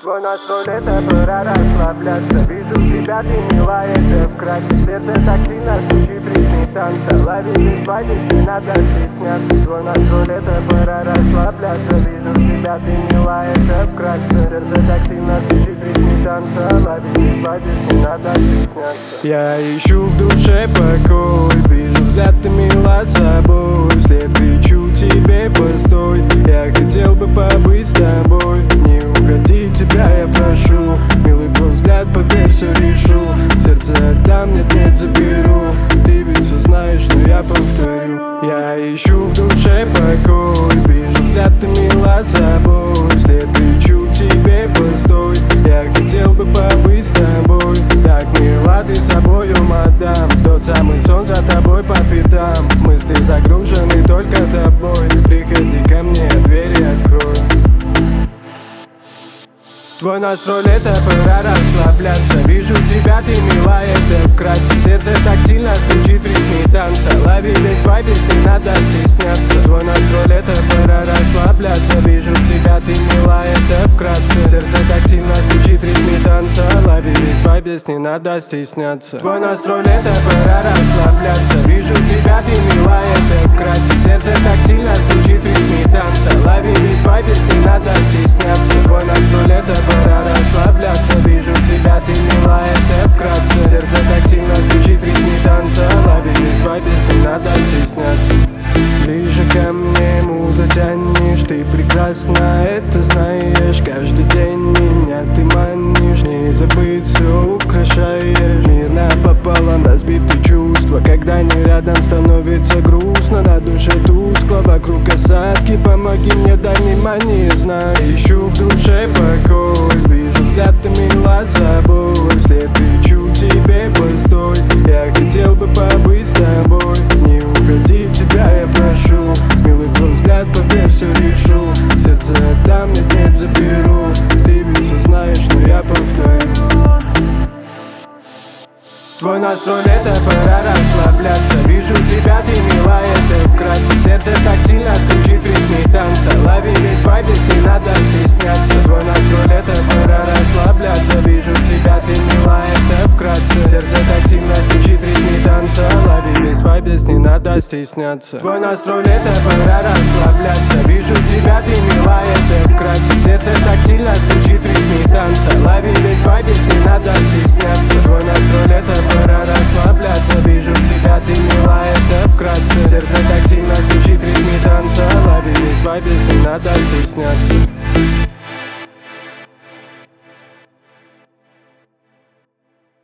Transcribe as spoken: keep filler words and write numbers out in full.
Твой настрой, это пора расслабляться. Вижу тебя, ты милая, это вкратце. Сердце так сильно звучит в ритме танца. Лови без вайбы, не надо стесняться. Твой настрой, это пора расслабляться. Вижу тебя, ты милая, это вкратце. Сердце так сильно звучит в ритме танца. Лови без вайбы, не надо стесняться. Я ищу в душе покой, вижу взгляд, ты мила собой. Вслед кричу тебе, постой, я хотел бы побыть с тобой. Не уходи, тебя я прошу, милый твой взгляд, поверь, все решу. Сердце отдам, нет, нет, заберу. Ты ведь все знаешь, но я повторю. Я ищу в душе покой, вижу взгляд, ты мила собой. Вслед кричу тебе, постой, я хотел бы побыть с тобой. Так мила ты собою, мадам, тот самый сон за тобой по пятам. Мысли загружены только тобой, приходи ко мне, двери открою. Твой настрой, это пора расслабляться. Вижу тебя, ты милая, это вкратце. Сердце так сильно стучит в ритме танца. Лови весь вайб, не надо стесняться. Твой настрой, это пора расслабляться. Вижу тебя, ты милая, это вкратце. Сердце так сильно стучит в ритме танца. Лови весь вайб, не надо стесняться. Твой настрой, это пора расслабляться. Вижу тебя, ты милая, это вкратце. Сердце так сильно стучит в ритме танца. Лови весь вайб, не надо стесняться. Твой настрой, это пора расслабляться. Вижу тебя, ты милая, это вкратце. Сердце так сильно стучит в ритме танца. Лови весь вайб, не надо стесняться. Ближе ко мне, муза, тянешь. Ты прекрасна, это знаешь. Каждый день меня ты манишь. Не забыть, все украшаешь. Мир напополам, разбитые чувства. Когда не рядом, становится грустно. На душе тускло, вокруг осадки. Помоги мне, дай внимание, знай. Ищу в душе покой, вижу взгляд, ты мила собой. Вслед кричу тебе, постой, я хотел бы побыть с тобой. Не уходи, тебя я прошу, милый твой взгляд, поверь, все решу. Сердце отдам, нет, нет, заберу. Ты ведь все знаешь, но я повторю. Твой настрой, это пора расслабляться. Вижу тебя, ты милая, это вкратце. Сердце так сильно стучит в ритме танца. Лови весь вайб, не надо стесняться. Твой настрой, это пора расслабляться. Вижу тебя, ты милая, это вкратце. Сердце так сильно стучит в ритме танца. Лови весь вайб, не надо стесняться. Твой настрой, это пора расслабляться. Вижу тебя, ты милая, это вкратце.